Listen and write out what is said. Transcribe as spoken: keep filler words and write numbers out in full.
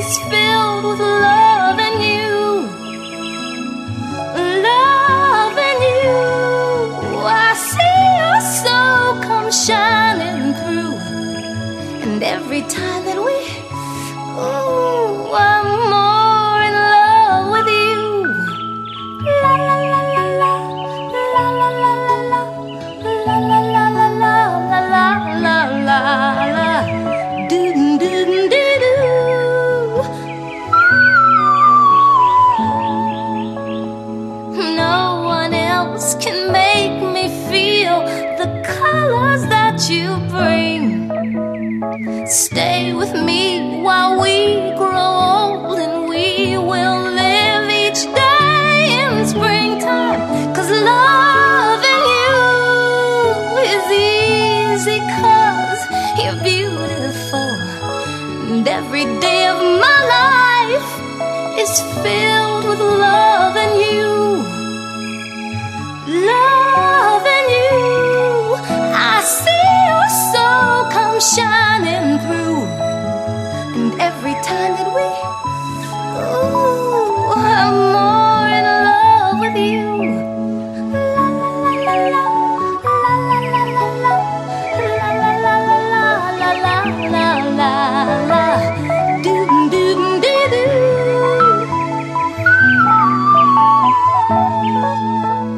is filled with love and you. Love and you. I see your soul come shining through. And every time that we, ooh, I'm more in love with you. La la la la la, la la la la la, la la la la la, la la la la la, do do do do. No one else can make me feel the colors that you bring. Stay with me while we grow old, and we will live each day in springtime. 'Cause loving you is easy, 'cause you're beautiful. And every day of my life is filled with love and you. Love and you. I see your soul come shining through. And every time that we, ooh, I'm more in love with you. La la la la la, la la la la, la la la la la, la la la la, do do do do.